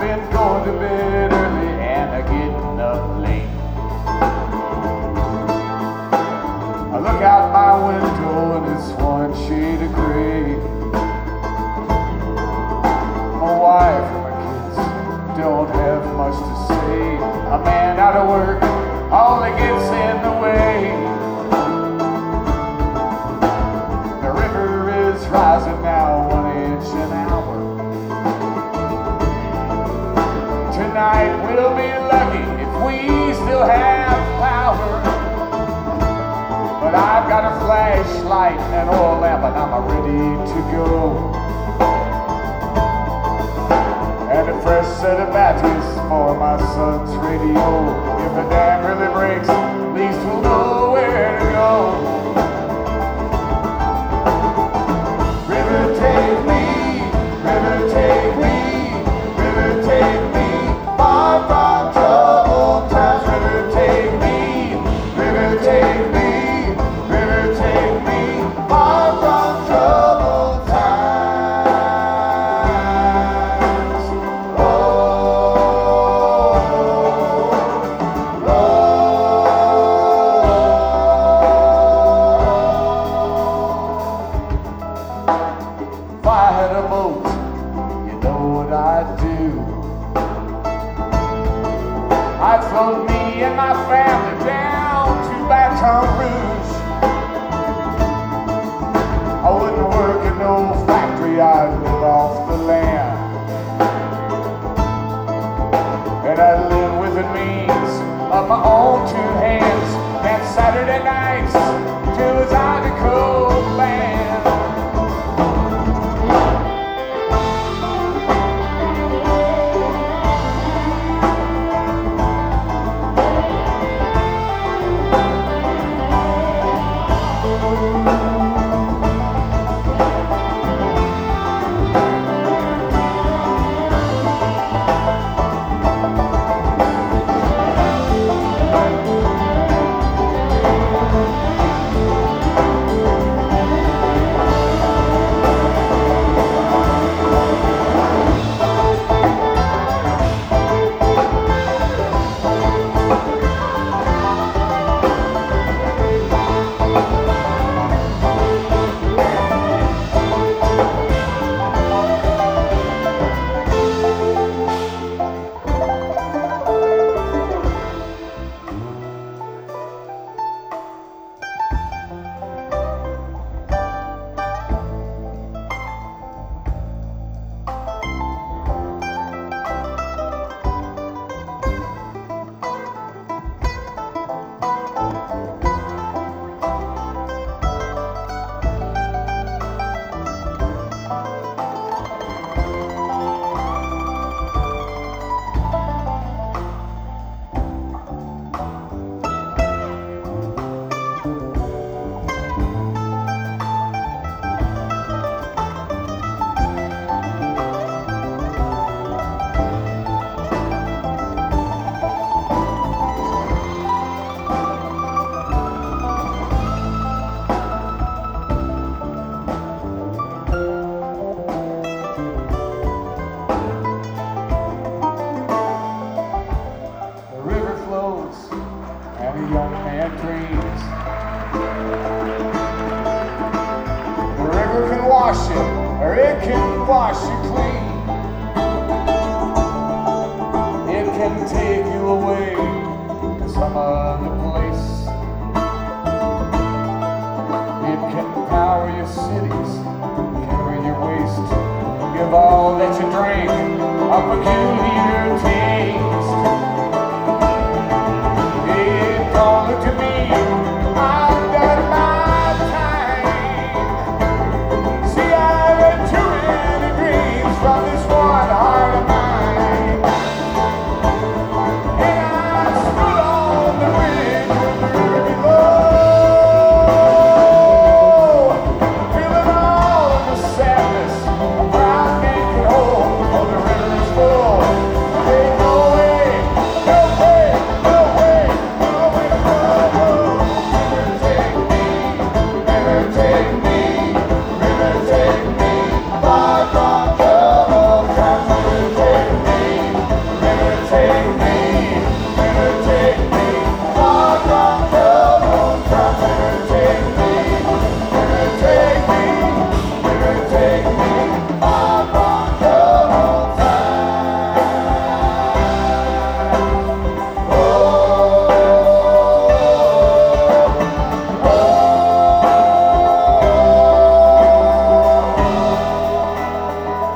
been going to bed early and getting up late. I look out my window and it's one shade of gray. My wife and my kids don't have much to say. A man out of work only gets in the way. The river is rising now 1 inch an hour. Tonight we'll be lucky if we still have power. But I've got a flashlight and an oil lamp and I'm ready to go. And a fresh set of batteries for my son's radio. If the dam really breaks, at least we'll know where to go. River take me, river take me, river take me, far from troubled times. River take me, river take me, river take me, far from troubled times. Oh, if I had a boat, you know what I'd do. I'd float me and my family down to Baton Rouge. I wouldn't work in no factory, I'd live off the land. And I'd live within means of my own two hands. And Saturday nights till it's out to cold land. And a young man dreams. The river can wash it, or it can wash you clean. It can take you away to some other place. It can power your cities, carry your waste, give all that you drink a peculiar